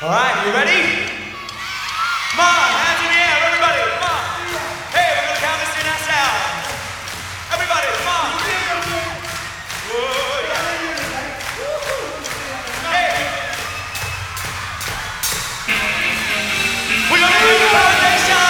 All right, you ready? Come on, hands in the air, everybody, come on. Hey, we're gonna count this in ourselves. Everybody, come on. Whoa, yeah. Hey. We're gonna do the foundation.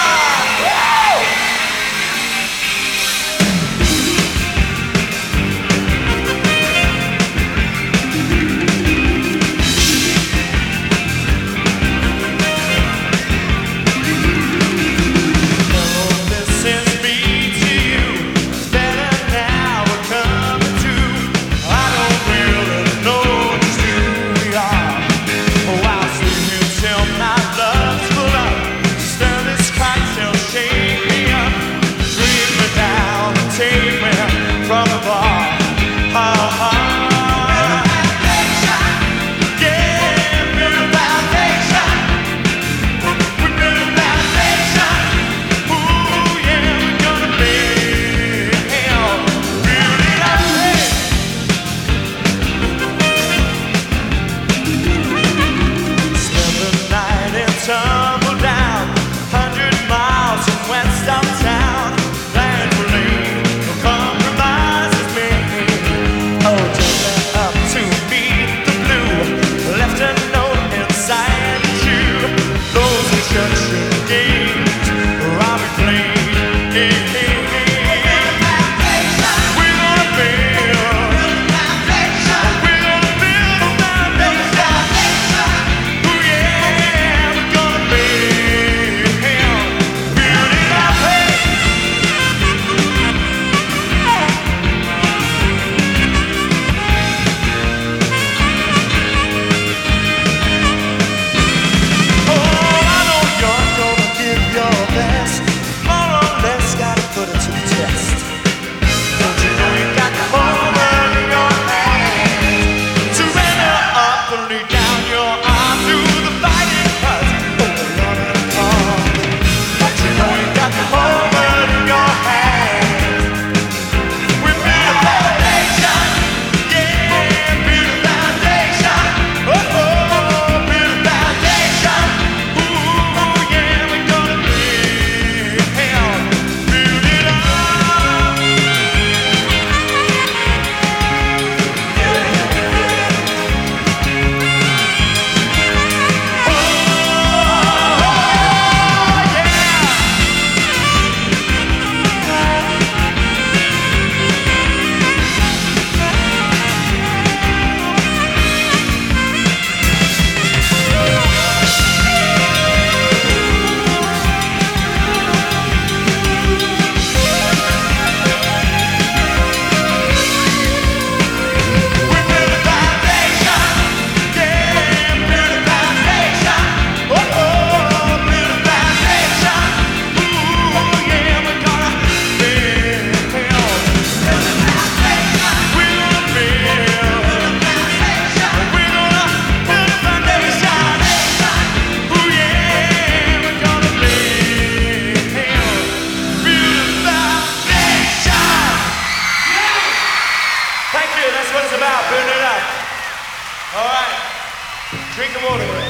That's what it's about, building it up. All right, drink the water.